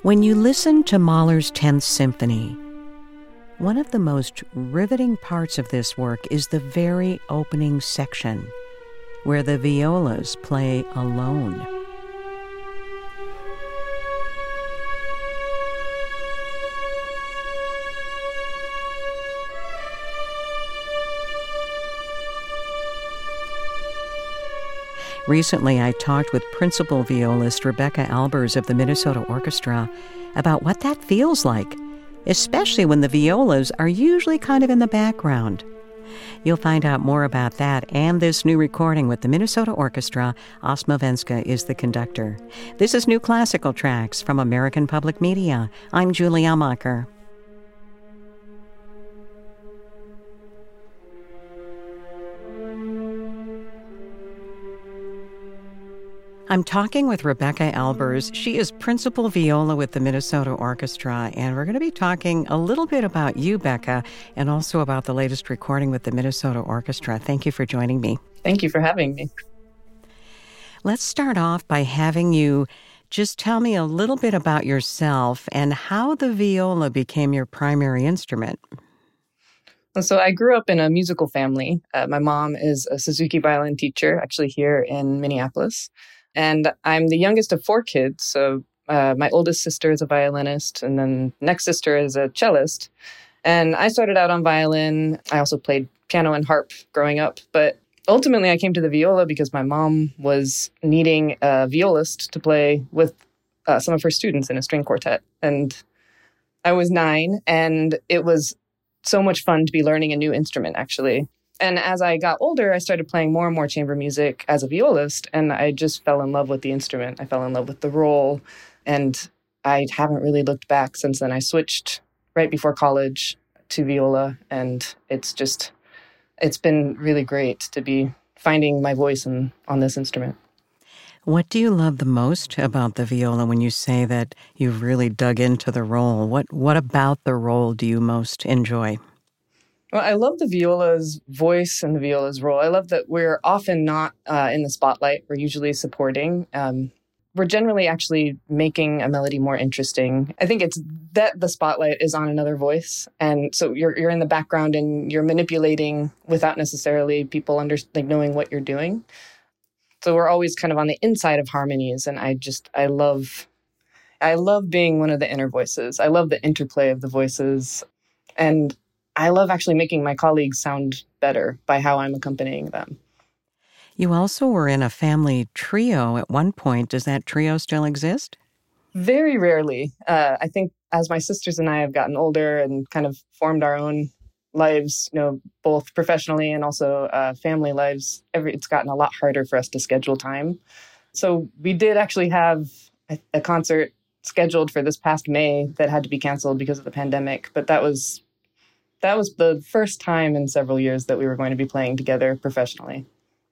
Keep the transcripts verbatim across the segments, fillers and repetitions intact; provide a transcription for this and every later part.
When you listen to Mahler's tenth Symphony, one of the most riveting parts of this work is the very opening section, where the violas play alone. Recently, I talked with principal violist Rebecca Albers of the Minnesota Orchestra about what that feels like, especially when the violas are usually kind of in the background. You'll find out more about that and this new recording with the Minnesota Orchestra. Asma Venska is the conductor. This is New Classical Tracks from American Public Media. I'm Julie Amacher. I'm talking with Rebecca Albers. She is principal viola with the Minnesota Orchestra, and we're going to be talking a little bit about you, Becca, and also about the latest recording with the Minnesota Orchestra. Thank you for joining me. Thank you for having me. Let's start off by having you just tell me a little bit about yourself and how the viola became your primary instrument. So I grew up in a musical family. Uh, my mom is a Suzuki violin teacher, actually here in Minneapolis. And I'm the youngest of four kids. So uh, my oldest sister is a violinist, and then next sister is a cellist. And I started out on violin. I also played piano and harp growing up. But ultimately, I came to the viola because my mom was needing a violist to play with uh, some of her students in a string quartet. And I was nine, and it was so much fun to be learning a new instrument, actually. And as I got older, I started playing more and more chamber music as a violist, and I just fell in love with the instrument. I fell in love with the role, and I haven't really looked back since then. I switched right before college to viola, and it's just, it's been really great to be finding my voice in, on this instrument. What do you love the most about the viola when you say that you've really dug into the role? What, what about the role do you most enjoy? Well, I love the viola's voice and the viola's role. I love that we're often not uh, in the spotlight. We're usually supporting. Um, we're generally actually making a melody more interesting. I think it's that the spotlight is on another voice. And so you're you're in the background and you're manipulating without necessarily people under, like knowing what you're doing. So we're always kind of on the inside of harmonies. And I just, I love, I love being one of the inner voices. I love the interplay of the voices. And I love actually making my colleagues sound better by how I'm accompanying them. You also were in a family trio at one point. Does that trio still exist? Very rarely. Uh, I think as my sisters and I have gotten older and kind of formed our own lives, you know, both professionally and also uh, family lives, every, it's gotten a lot harder for us to schedule time. So we did actually have a, a concert scheduled for this past May that had to be canceled because of the pandemic, but that was That was the first time in several years that we were going to be playing together professionally.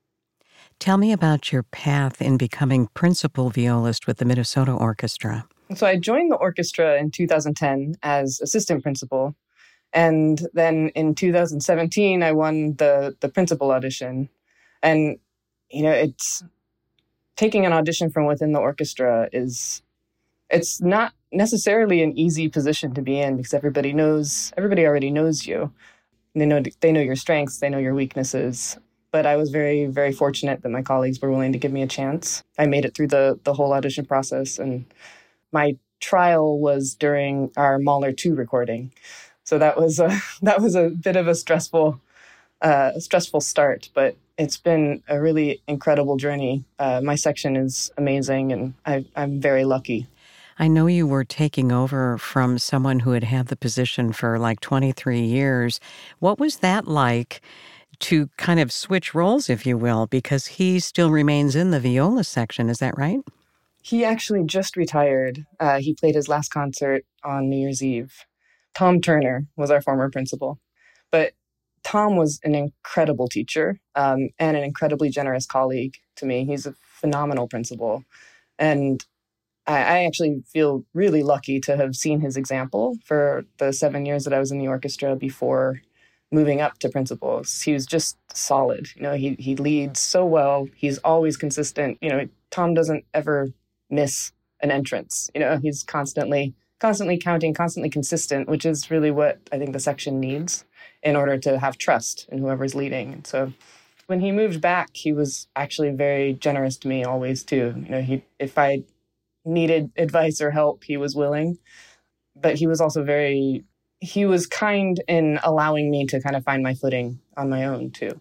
Tell me about your path in becoming principal violist with the Minnesota Orchestra. So I joined the orchestra in two thousand ten as assistant principal. And then in two thousand seventeen, I won the, the principal audition. And, you know, it's taking an audition from within the orchestra is, it's not necessarily an easy position to be in because everybody knows, everybody already knows you. They know, they know your strengths, they know your weaknesses. But I was very, very fortunate that my colleagues were willing to give me a chance. I made it through the, the whole audition process, and my trial was during our Mahler two recording. So that was a, that was a bit of a stressful, uh, stressful start, but it's been a really incredible journey. Uh, my section is amazing, and I, I'm very lucky. I know you were taking over from someone who had had the position for like twenty-three years. What was that like to kind of switch roles, if you will, because he still remains in the viola section, is that right? He actually just retired. Uh, he played his last concert on New Year's Eve. Tom Turner was our former principal. But Tom was an incredible teacher um, and an incredibly generous colleague to me. He's a phenomenal principal. And I actually feel really lucky to have seen his example for the seven years that I was in the orchestra before moving up to principal. He was just solid. You know, he he leads so well. He's always consistent. You know, Tom doesn't ever miss an entrance. You know, he's constantly, constantly counting, constantly consistent, which is really what I think the section needs in order to have trust in whoever's leading. And so when he moved back, he was actually very generous to me always too. You know, he if I needed advice or help, he was willing. But he was also very, he was kind in allowing me to kind of find my footing on my own too.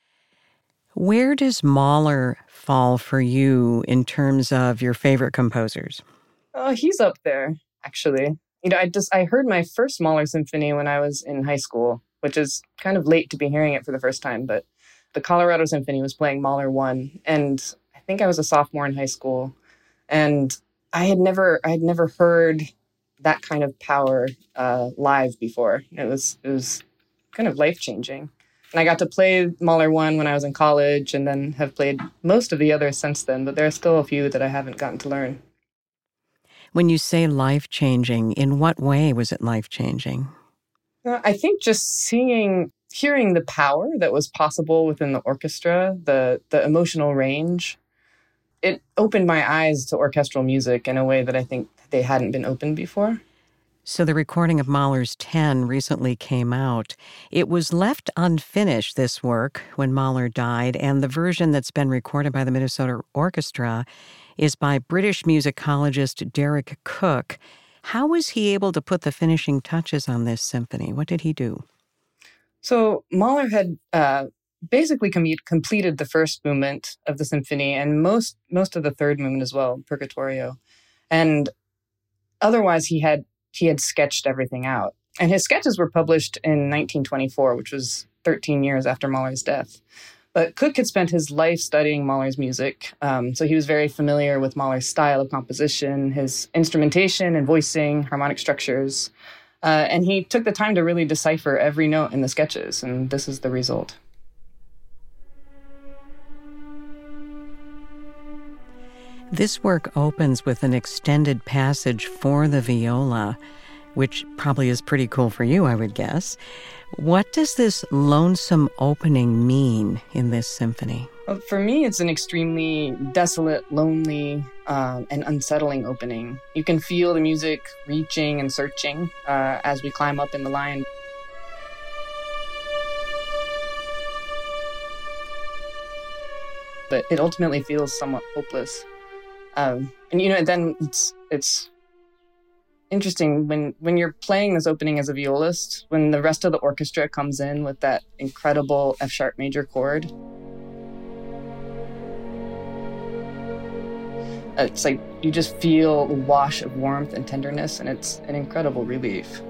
Where does Mahler fall for you in terms of your favorite composers? Oh, he's up there, actually. You know, I just, I heard my first Mahler symphony when I was in high school, which is kind of late to be hearing it for the first time, but the Colorado Symphony was playing Mahler one, and I think I was a sophomore in high school, and I had never, I had never heard that kind of power uh, live before. It was, it was kind of life-changing. And I got to play Mahler one when I was in college and then have played most of the others since then, but there are still a few that I haven't gotten to learn. When you say life-changing, in what way was it life-changing? Uh, I think just seeing, hearing the power that was possible within the orchestra, the the emotional range, it opened my eyes to orchestral music in a way that I think they hadn't been opened before. So the recording of Mahler's ten recently came out. It was left unfinished, this work, when Mahler died, and the version that's been recorded by the Minnesota Orchestra is by British musicologist Derek Cook. How was he able to put the finishing touches on this symphony? What did he do? So Mahler had uh, basically com- completed the first movement of the symphony and most most of the third movement as well, Purgatorio. And otherwise, he had he had sketched everything out. And his sketches were published in nineteen twenty-four, which was thirteen years after Mahler's death. But Cook had spent his life studying Mahler's music, um, so he was very familiar with Mahler's style of composition, his instrumentation and voicing, harmonic structures. Uh, and he took the time to really decipher every note in the sketches, and this is the result. This work opens with an extended passage for the viola, which probably is pretty cool for you, I would guess. What does this lonesome opening mean in this symphony? Well, for me, it's an extremely desolate, lonely, um, and unsettling opening. You can feel the music reaching and searching uh, as we climb up in the line. But it ultimately feels somewhat hopeless. Um, and, you know, then it's it's interesting when, when you're playing this opening as a violist, when the rest of the orchestra comes in with that incredible F-sharp major chord. It's like you just feel a wash of warmth and tenderness, and it's an incredible relief.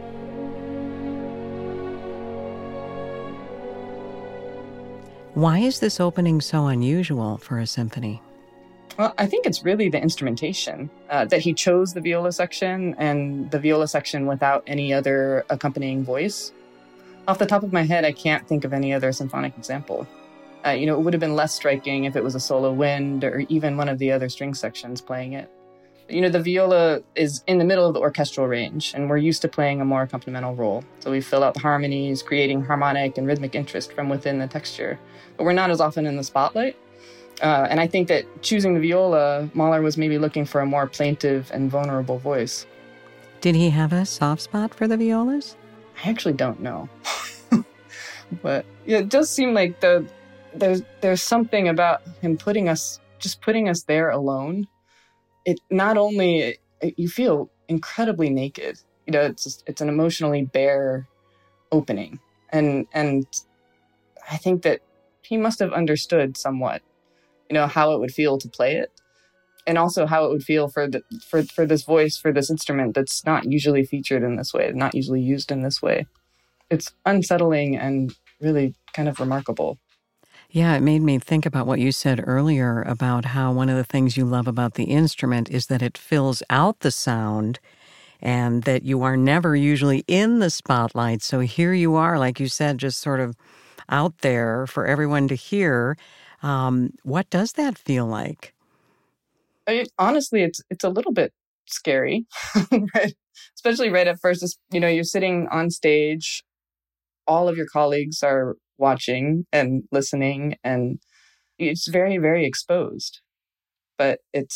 Why is this opening so unusual for a symphony? Well, I think it's really the instrumentation, uh, that he chose the viola section and the viola section without any other accompanying voice. Off the top of my head, I can't think of any other symphonic example. Uh, you know, it would have been less striking if it was a solo wind or even one of the other string sections playing it. You know, the viola is in the middle of the orchestral range, and we're used to playing a more accompanimental role. So we fill out the harmonies, creating harmonic and rhythmic interest from within the texture. But we're not as often in the spotlight. Uh, and I think that choosing the viola, Mahler was maybe looking for a more plaintive and vulnerable voice. Did he have a soft spot for the violas? I actually don't know. But yeah, it does seem like the there's there's something about him putting us, just putting us there alone. It not only, it, you feel incredibly naked. You know, it's just, it's an emotionally bare opening. And and I think that he must have understood somewhat, you know, how it would feel to play it, and also how it would feel for the for for this voice, for this instrument that's not usually featured in this way, not usually used in this way. It's unsettling and really kind of remarkable. Yeah, it made me think about what you said earlier about how one of the things you love about the instrument is that it fills out the sound and that you are never usually in the spotlight. So here you are, like you said, just sort of out there for everyone to hear. Um, what does that feel like? I, honestly, it's it's a little bit scary, right? Especially right at first. It's, you know, you're sitting on stage, all of your colleagues are watching and listening, and it's very, very exposed. But it's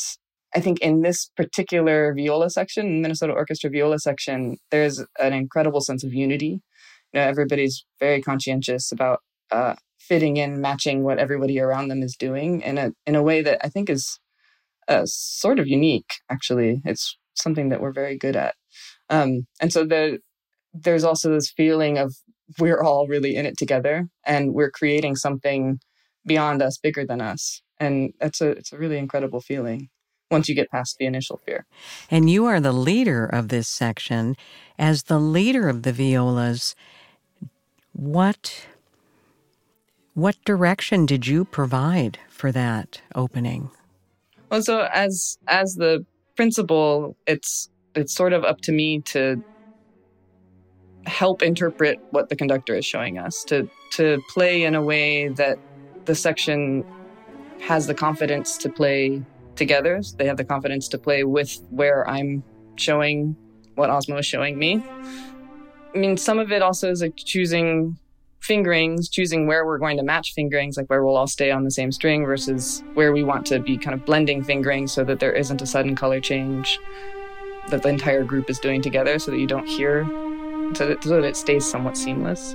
I think in this particular viola section, Minnesota Orchestra viola section, there's an incredible sense of unity. You know, everybody's very conscientious about uh, fitting in, matching what everybody around them is doing in a in a way that I think is uh, sort of unique. Actually, it's something that we're very good at. Um, and so the there's also this feeling of we're all really in it together, and we're creating something beyond us, bigger than us, and it's a it's a really incredible feeling once you get past the initial fear. And you are the leader of this section. As the leader of the violas, what what direction did you provide for that opening? Well, so as as the principal, it's it's sort of up to me to help interpret what the conductor is showing us, to to play in a way that the section has the confidence to play together. They have the confidence to play with where I'm showing what Osmo is showing me. I mean, some of it also is like choosing fingerings, choosing where we're going to match fingerings, like where we'll all stay on the same string versus where we want to be kind of blending fingerings so that there isn't a sudden color change that the entire group is doing together, so that you don't hear, so that, so that it stays somewhat seamless.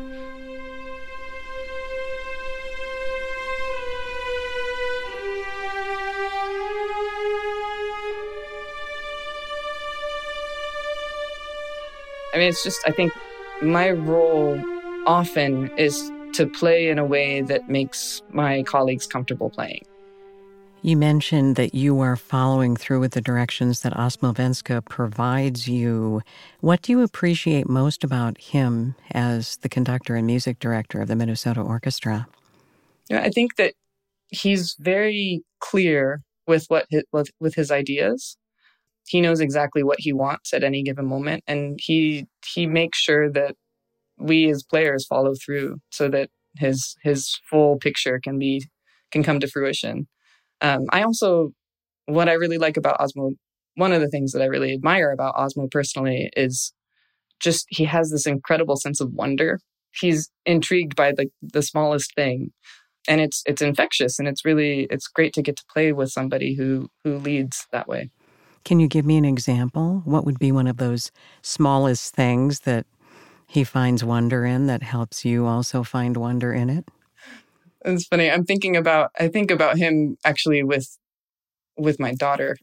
I mean, it's just, I think my role often is to play in a way that makes my colleagues comfortable playing. You mentioned that you are following through with the directions that Osmo Venska provides you. What do you appreciate most about him as the conductor and music director of the Minnesota Orchestra? Yeah, I think that he's very clear with what his, with, with his ideas. He knows exactly what he wants at any given moment, and he he makes sure that we as players follow through so that his his full picture can be can come to fruition. Um, I also, what I really like about Osmo, one of the things that I really admire about Osmo personally is just he has this incredible sense of wonder. He's intrigued by the the smallest thing, and it's it's infectious, and it's really it's great to get to play with somebody who who leads that way. Can you give me an example? What would be one of those smallest things that he finds wonder in that helps you also find wonder in it? It's funny. I'm thinking about, I think about him actually with, with my daughter.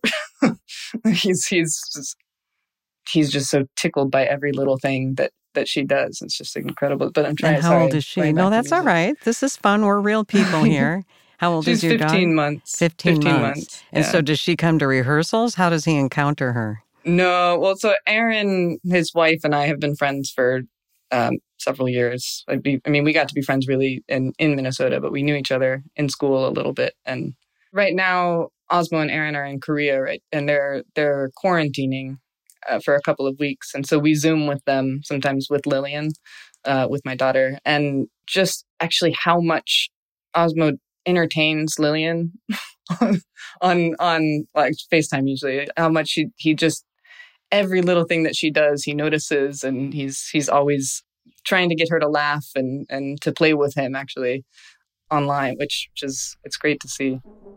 he's, he's, just, he's just so tickled by every little thing that, that she does. It's just incredible. But I'm trying and how sorry, old is she? No, that's all right. This is fun. We're real people here. How old She's is your daughter? fifteen months. fifteen, fifteen months. months. And yeah. so does she come to rehearsals? How does he encounter her? No. Well, so Aaron, his wife, and I have been friends for um, several years. I'd be, I mean, we got to be friends really in, in Minnesota, but we knew each other in school a little bit. And right now, Osmo and Aaron are in Korea, right? And they're they're quarantining uh, for a couple of weeks. And so we Zoom with them, sometimes with Lillian, uh, with my daughter. And just actually how much Osmo entertains Lillian on, on, on like FaceTime usually, how much he, he just, every little thing that she does, he notices, and he's he's always trying to get her to laugh and, and to play with him actually online, which, which is, it's great to see.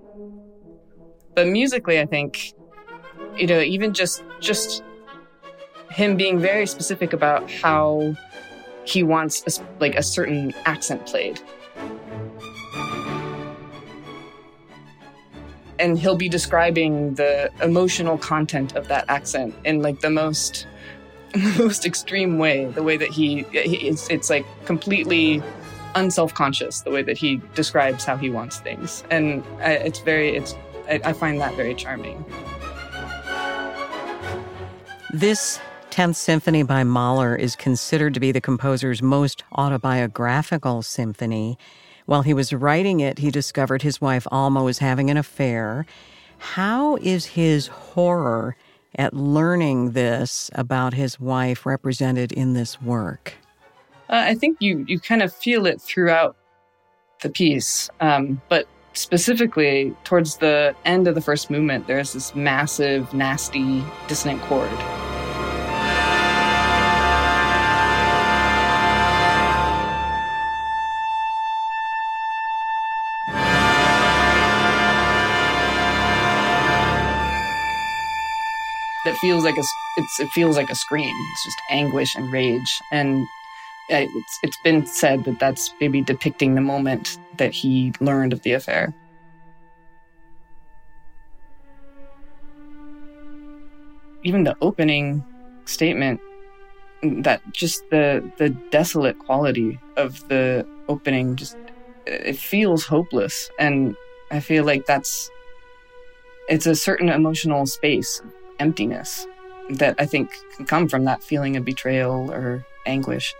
But musically, I think, you know, even just just him being very specific about how he wants a, like a certain accent played. And he'll be describing the emotional content of that accent in like the most, most extreme way. The way that he, he it's, it's like completely unself-conscious. The way that he describes how he wants things, and I, it's very, it's I, I find that very charming. This tenth Symphony by Mahler is considered to be the composer's most autobiographical symphony. While he was writing it, he discovered his wife Alma was having an affair. How is his horror at learning this about his wife represented in this work? Uh, I think you you kind of feel it throughout the piece, um, but specifically towards the end of the first movement, there's this massive, nasty, dissonant chord. that feels like a it's it feels like a scream. It's just anguish and rage, and it's it's been said that that's maybe depicting the moment that he learned of the affair. Even the opening statement, that just the the desolate quality of the opening, just it feels hopeless, and I feel like that's it's a certain emotional space, emptiness, that I think can come from that feeling of betrayal or anguish.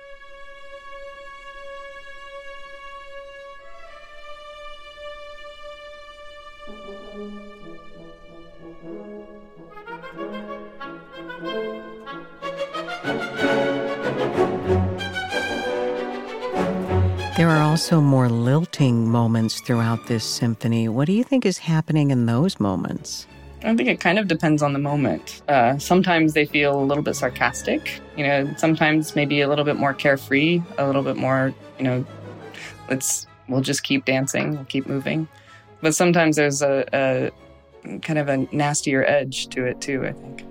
There are also more lilting moments throughout this symphony. What do you think is happening in those moments? I think it kind of depends on the moment. Uh, sometimes they feel a little bit sarcastic, you know, sometimes maybe a little bit more carefree, a little bit more, you know, let's, we'll just keep dancing, we'll keep moving. But sometimes there's a, a kind of a nastier edge to it too, I think.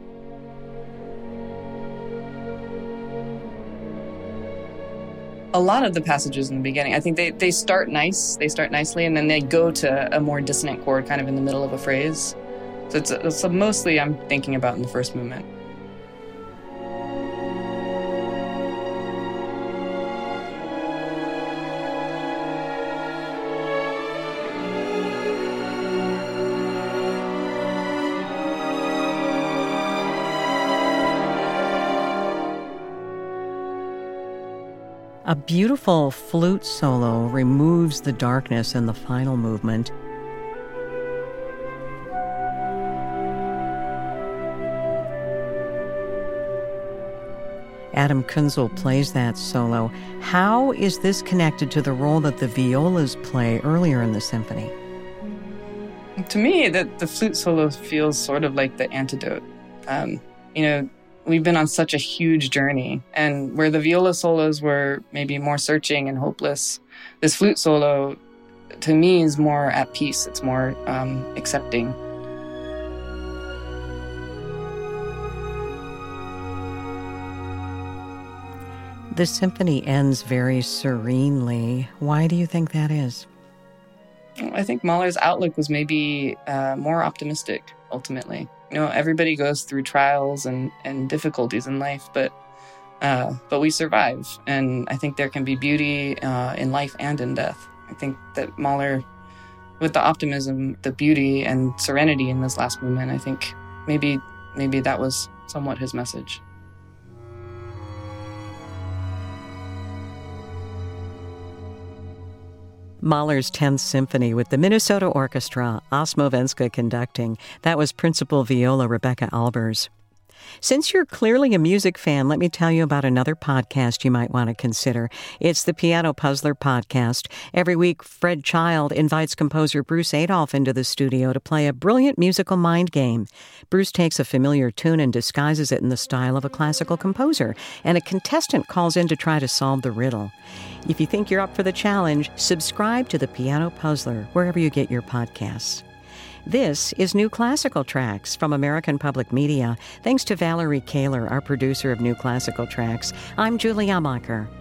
A lot of the passages in the beginning, I think they, they start nice, they start nicely, and then they go to a more dissonant chord kind of in the middle of a phrase. So it's, it's mostly I'm thinking about in the first movement. A beautiful flute solo removes the darkness in the final movement. Adam Kunzel plays that solo. How is this connected to the role that the violas play earlier in the symphony? To me, the, the flute solo feels sort of like the antidote. Um, you know, we've been on such a huge journey, and where the viola solos were maybe more searching and hopeless, this flute solo, to me, is more at peace. It's more um, accepting. The symphony ends very serenely. Why do you think that is? I think Mahler's outlook was maybe uh, more optimistic, ultimately. You know, everybody goes through trials and, and difficulties in life, but uh, but we survive. And I think there can be beauty uh, in life and in death. I think that Mahler, with the optimism, the beauty and serenity in this last movement, I think maybe maybe that was somewhat his message. Mahler's tenth Symphony with the Minnesota Orchestra, Osmovenska conducting. That was Principal Viola Rebecca Albers. Since you're clearly a music fan, let me tell you about another podcast you might want to consider. It's the Piano Puzzler Podcast. Every week, Fred Child invites composer Bruce Adolphe into the studio to play a brilliant musical mind game. Bruce takes a familiar tune and disguises it in the style of a classical composer, and a contestant calls in to try to solve the riddle. If you think you're up for the challenge, subscribe to the Piano Puzzler wherever you get your podcasts. This is New Classical Tracks from American Public Media. Thanks to Valerie Kaler, our producer of New Classical Tracks. I'm Julie Amacher.